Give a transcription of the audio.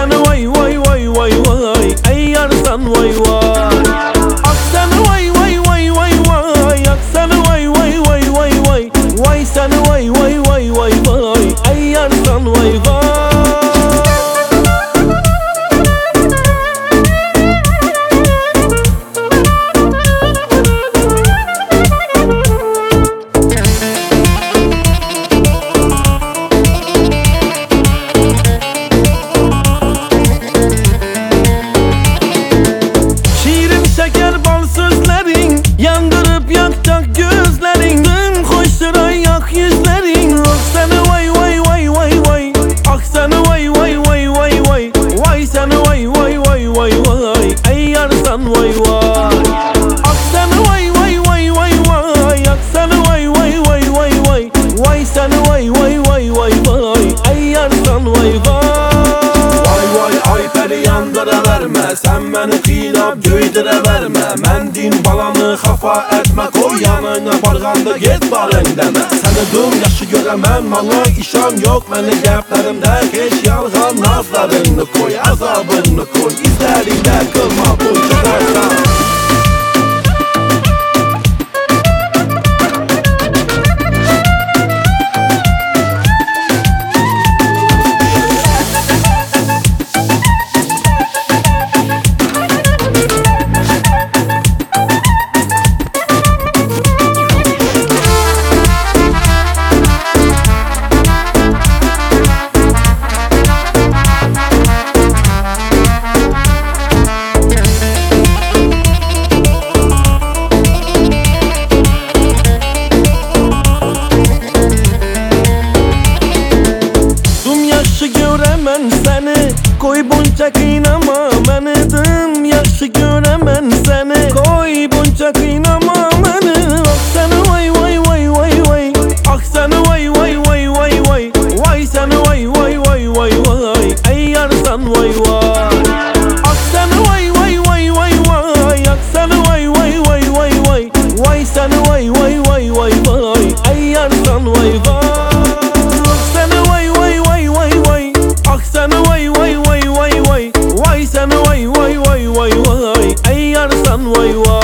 seni vay vay vay vay vay, ey yarsan vay vay. Ak seni vay vay vay vay vay, ak seni vay vay vay vay vay, vay seni vay vay vay vay vay, ey yarsan vay vay. Şeker bal sözlerin yandırıp yakacak gözlerin, dün koşturan yak yüzlerin. Ak seni vay vay vay vay vay, ak seni vay vay vay vay vay, vay seni vay vay vay vay vay, ey yarsan vay vay. Ak seni vay vay vay vay vay, ak seni vay vay vay vay vay, vay seni vay vay vay vay vay, ey yarsan vay vay. Vay vay ay peri yandıra verme, sen beni kıynap göydüre verme. Mən din balanı xafa etme, koy yanına barğanda get barın deme. Səni dum yaşı görəmən, mana işan yok məni gəplərimdə. Keş yalğan nazlarını koy, azabını koy, izlərində qılma bu çıkarsan. Görəmən səni, qoy bunca qıynama məni. Dım yaxşı görəmən səni, qoy bunca qıynama məni. Ak səni vay vay vay vay vay, ak səni vay vay vay vay vay, vay səni vay vay vay vay vay, ey yarsan vay vay. Ak səni vay vay vay vay vay, ak səni vay vay vay vay vay, vay səni vay vay vay vay vay, ey yarsan vay vay. Vay vay vay vay, ey yarsan vay vay.